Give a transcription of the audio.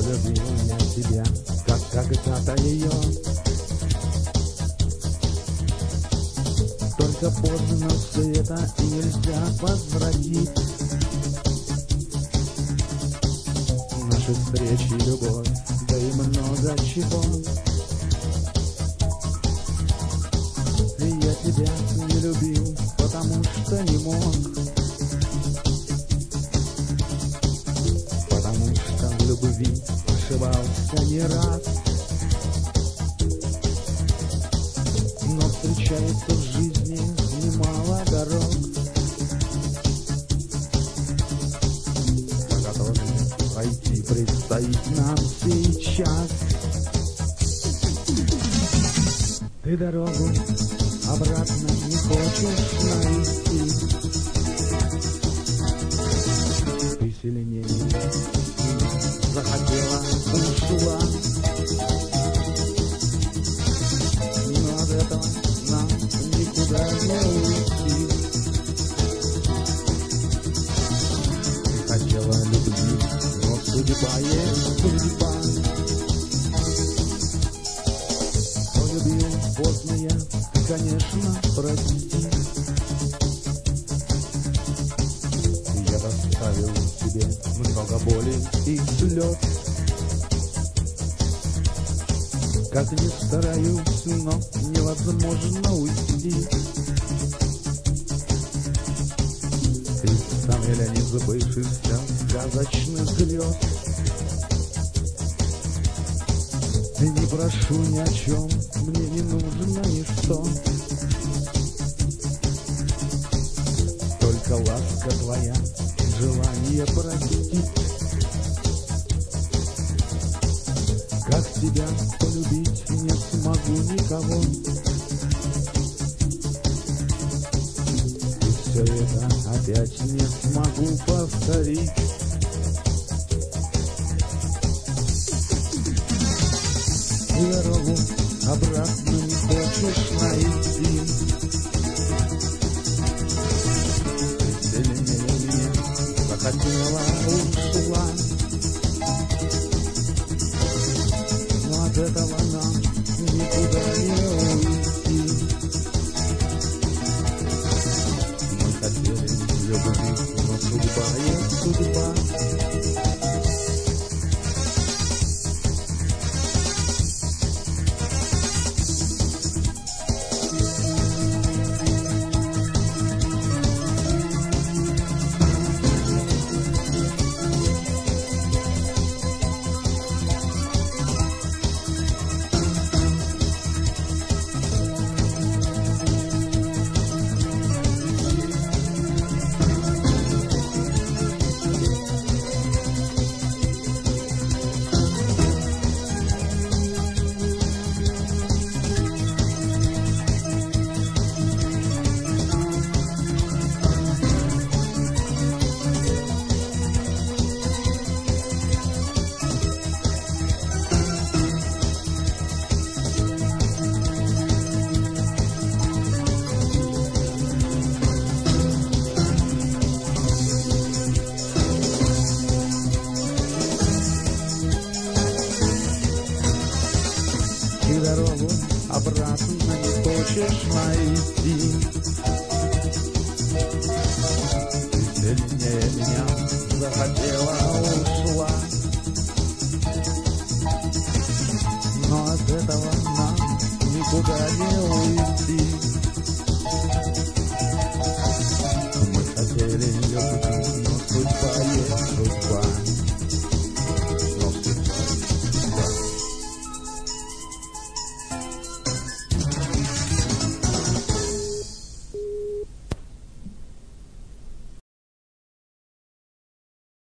Полюбил я тебя, как когда-то ее. Только поздно все это и нельзя возвратить. Наши встречи, любовь, да и много чего. Я тебя не любил, потому что не мог. Потому что в любви ошибался не раз. Но встречается в жизни немало дорог, по которым пройти предстоит нам сейчас. Ты дорогу обратно не хочешь найти. Ты сильнее захотела, ушла. Но от этого нам никуда не уйти. Ты хотела любви, но судьба есть судьба. Полюбил поздно я, конечно, прости. Я доставил тебе много боли и слез. Как ни стараюсь, но невозможно уйти. Ты сам или не забывшийся сказочных грез. Не прошу ни о чем, мне не нужно ничто. Только ласка твоя, желание простить. Как тебя полюбить, не смогу никого. И все это опять не смогу повторить. И дорогу обратно не хочешь найти. Ты сильнее меня захотела, ушла. Но от этого нам никуда не уйти. Мы хотели любви, но судьба есть судьба. Ты дорогу обратно не хочешь найти. Ты сильнее меня захотела, ушла. Но от этого нам никуда не уйти.